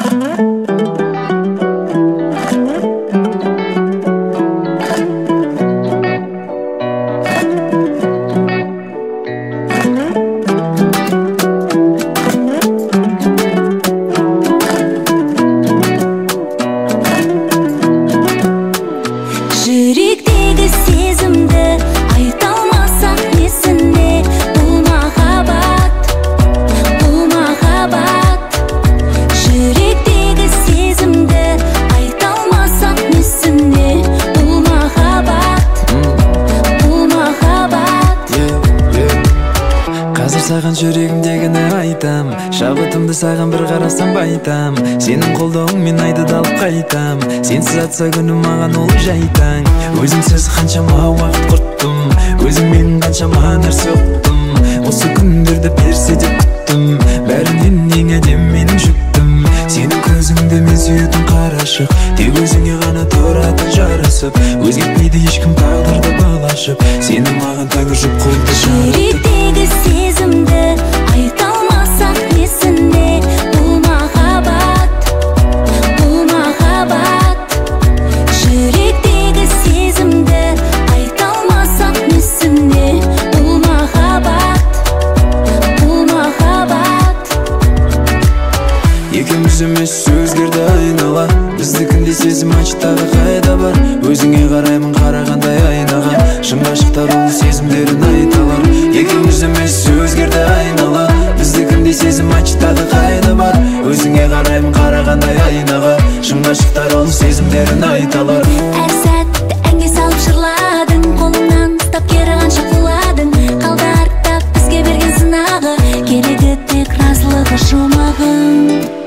Жүректегі сезімді айта алмасақ несіне? Бұл махаббат, бұл махаббат. Жүректегі сезімді айта алмасақ несіне? Бұл махаббат, бұл махаббат. Қазір саған жүрегімдегіні айтам, шабытымды саған бір қарасам байтам. Сенің қолдауыңмен айды далып қайтам, сенсіз атса күнім маған ол жайтаң. Өзіңсіз қаншама уақыт құрттым, өзің менің қаншама нәрсе ұқтым. Осы күндерді берсе деп күттім, бәрінен ең әдем менің жүктім. Сенің көзіңді мен сүйетін қарашық, тек өзіңе ғана тұрады жарасып. Өзгертпейді ешкім тағдырды балашып, сені маған тәңір жұп қолды жаратып. Жүректегі сезімді айта алмасақ несіне? Бұл махаббат, бұл махаббат. Жүректегі сезімді айта алмасақ несіне? Бұл махаббат, бұл махаббат. Екеуміз емес өзгерді айнала, біздікіндей сезім ачтағы қайда бар? Өзіңе қараймын қарағандай айнаға, шын ғашықтар ол сезімдерін айталар. Екеуміз емес өзгерді айнала, біздікіндей сезім ачтағы қайда бар? Өзіңе қараймын қарағандай айнаға, шын ғашықтар ол сезімдерін айталар. Әр сәтті әнге салып жырладың, қолыңнан ұстап кері қанша құладың. Қалды артта бізге берген сынағы, керегі тек разылығы жұмағың.